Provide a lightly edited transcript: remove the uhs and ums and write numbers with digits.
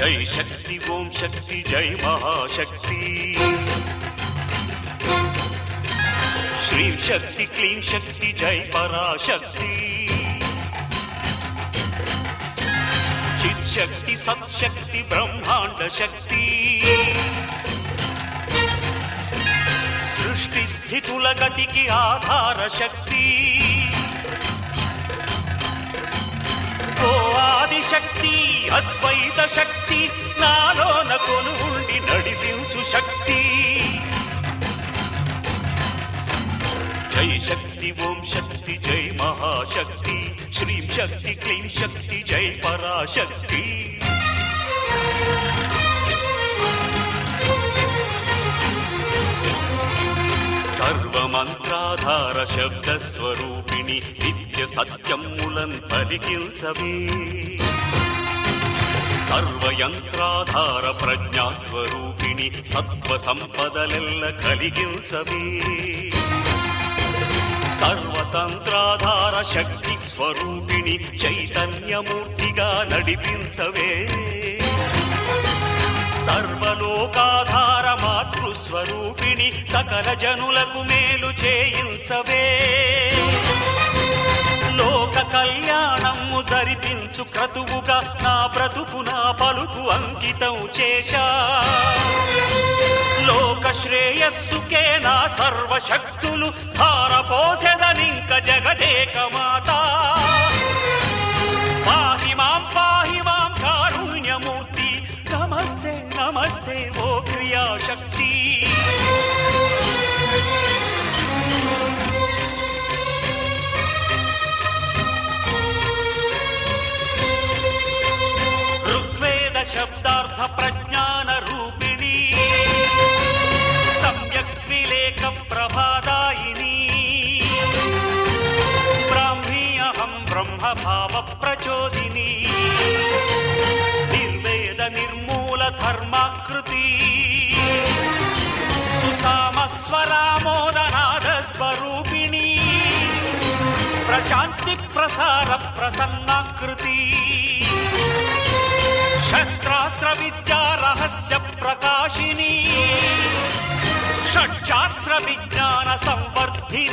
జై శక్తి ఓం శక్తి జై మహాశక్తి శ్రీం శక్తి క్లీం శక్తి జై పరాశక్తి చిత్ శక్తి సత్శక్తి బ్రహ్మాండ శక్తి సృష్టి స్థితుల గతికి ఆధార శక్తి ఓ ఆదిశక్తి అద్వైత శక్తి నాలోన కొనుండి నడిపించు శక్తి జై శక్తి ఓం శక్తి జై మహాశక్తి శ్రీం శక్తి క్లీం శక్తి జై పరాశక్తి సర్వమంత్రాధార శబ్దస్వరూపిణి నిత్య సత్యములన్ పలికిల్చవే సర్వయంత్రాధార ప్రజ్ఞాస్వరూపిణి సత్వ సంపదలెల్ల కలిగించవే సర్వతంత్రాధార శక్తి స్వరూపిణి చైతన్యమూర్తిగా నడిపించవే సర్వలోకాధార మాతృస్వరూపిణి సకల జనులకు మేలు చేయించవే లోక కళ్యాణము జరిపించు క్రతువుగా నా బ్రతుకు నా పలుకు అంకితం చేశా లోక శ్రేయస్సుకే నా సర్వశక్తులు ధారపోసెదనింక జగదేక మాత పాహి మాం కారుణ్యమూర్తి నమస్తే నమస్తే ఓ క్రియాశక్తి ఋగ్వేద శబ్దార్థ ప్రజ్ఞాన రూపిణి సమ్యక్ విలేక ప్రభాదాయిని బ్రాహ్మీ అహం బ్రహ్మ భావ ప్రచోదిని నిర్వేద నిర్మూల ధర్మాకృతి సుసామస్వరామోదనాద స్వరూపిణి ప్రశాంతి ప్రసార ప్రసన్నాకృతి శస్త్రాస్త్ర విద్యా రహస్య ప్రకాశిని షట్శాస్త్ర విజ్ఞాన సంవర్ధిని